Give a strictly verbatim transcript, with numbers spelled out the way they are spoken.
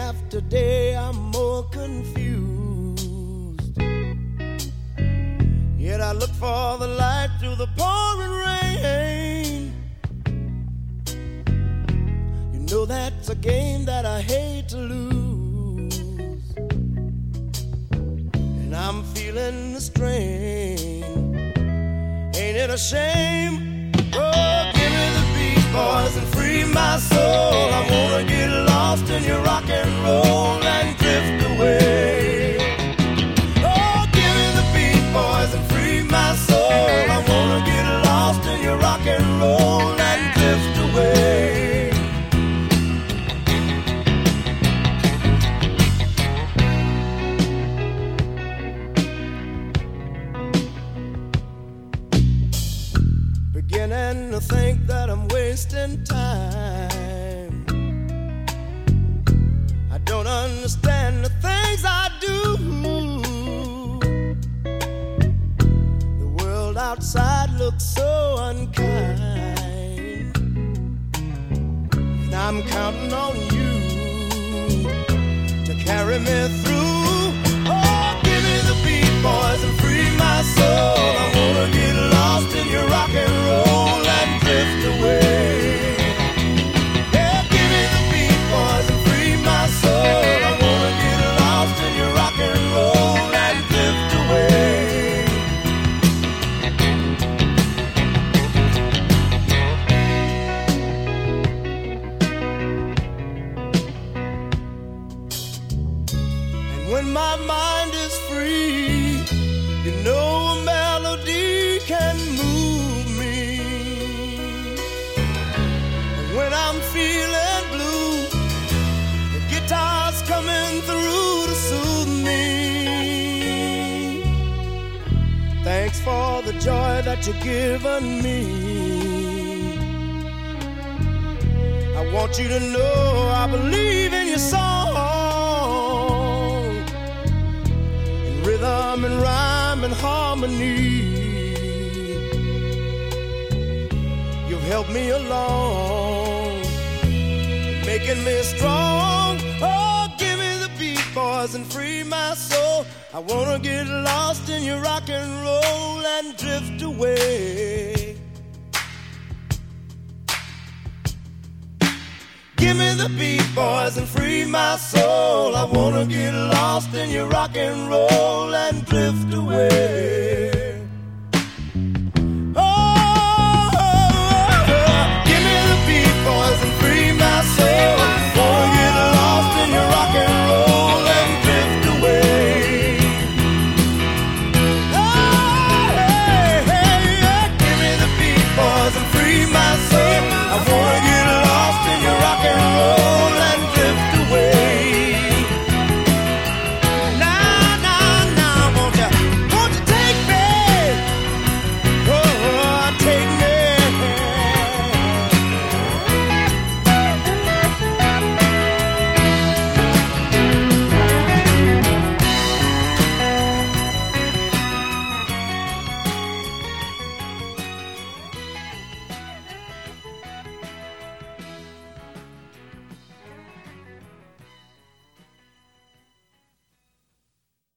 after day I'm more confused. Yet I look for the light through the pouring rain. You know that's a game that I hate to lose, and I'm feeling the strain. Ain't it a shame? Oh, give me the beat, boys, and free my soul. I wanna get lost in your rock and roll and drift away. Oh, give me the beat, boys, and free my soul. I wanna get lost in your rock and roll and drift away. Beginning to think that I'm wasting time. I don't understand the things I do. The world outside looks so unkind, and I'm counting on you to carry me through. Oh, give me the beat, boys, and free my soul. I wanna get lost in your rock and roll and drift away. Yeah, give me the beat, boys, and free my soul. I wanna get lost in your rock and roll and drift away. And when my mind is free, you know a melody can move me. And when I'm feeling blue, the guitar's coming through to soothe me. Thanks for the joy that you've given me. I want you to know I believe in your song, in rhythm and rhyme and harmony. You've helped me along, making me strong. Oh, give me the beat, boys, and free my soul. I wanna get lost in your rock and roll and drift away. Give me the beat, boys, and free my soul. I wanna get lost in your rock and roll and drift away.